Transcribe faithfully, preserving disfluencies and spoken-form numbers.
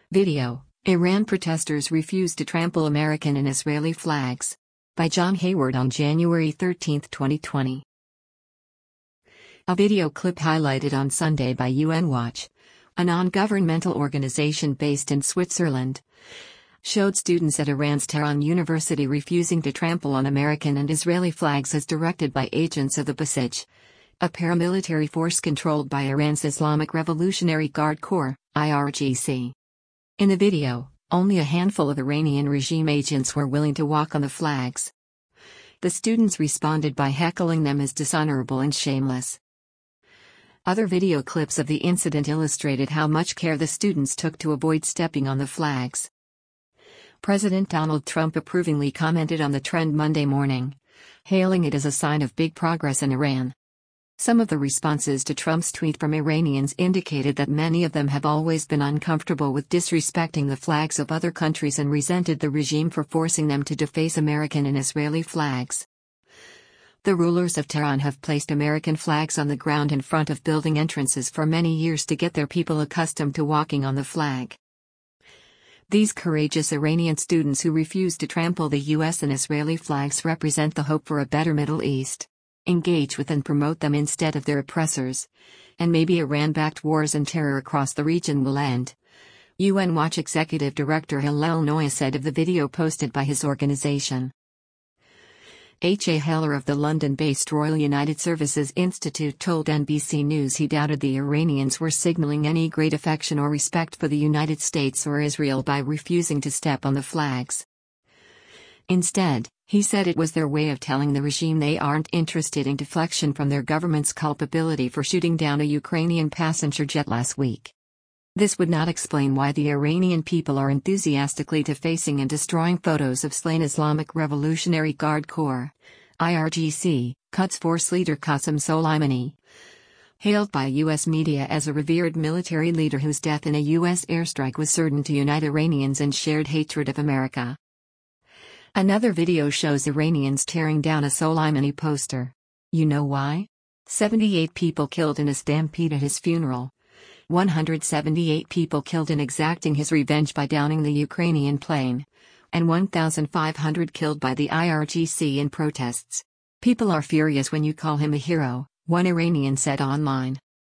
Video: Iran protesters refuse to trample American and Israeli flags. By John Hayward on January thirteenth, twenty twenty. A video clip highlighted on Sunday by U N Watch, a non-governmental organization based in Switzerland, showed students at Iran's Tehran University refusing to trample on American and Israeli flags as directed by agents of the Basij, a paramilitary force controlled by Iran's Islamic Revolutionary Guard Corps, I R G C. In the video, only a handful of Iranian regime agents were willing to walk on the flags. The students responded by heckling them as dishonorable and shameless. Other video clips of the incident illustrated how much care the students took to avoid stepping on the flags. President Donald Trump approvingly commented on the trend Monday morning, hailing it as a sign of big progress in Iran. Some of the responses to Trump's tweet from Iranians indicated that many of them have always been uncomfortable with disrespecting the flags of other countries and resented the regime for forcing them to deface American and Israeli flags. The rulers of Tehran have placed American flags on the ground in front of building entrances for many years to get their people accustomed to walking on the flag. These courageous Iranian students who refuse to trample the U S and Israeli flags represent the hope for a better Middle East. Engage with and promote them instead of their oppressors, and maybe Iran-backed wars and terror across the region will end, U N Watch Executive Director Hillel Noah said of the video posted by his organization. H. A. Heller of the London-based Royal United Services Institute told N B C News he doubted the Iranians were signaling any great affection or respect for the United States or Israel by refusing to step on the flags. Instead, he said it was their way of telling the regime they aren't interested in deflection from their government's culpability for shooting down a Ukrainian passenger jet last week. This would not explain why the Iranian people are enthusiastically defacing and destroying photos of slain Islamic Revolutionary Guard Corps, I R G C, Quds Force leader Qasem Soleimani, hailed by U S media as a revered military leader whose death in a U S airstrike was certain to unite Iranians in shared hatred of America. Another video shows Iranians tearing down a Soleimani poster. You know why? seventy-eight people killed in a stampede at his funeral. one hundred seventy-eight people killed in exacting his revenge by downing the Ukrainian plane. And one thousand five hundred killed by the I R G C in protests. People are furious when you call him a hero, one Iranian said online.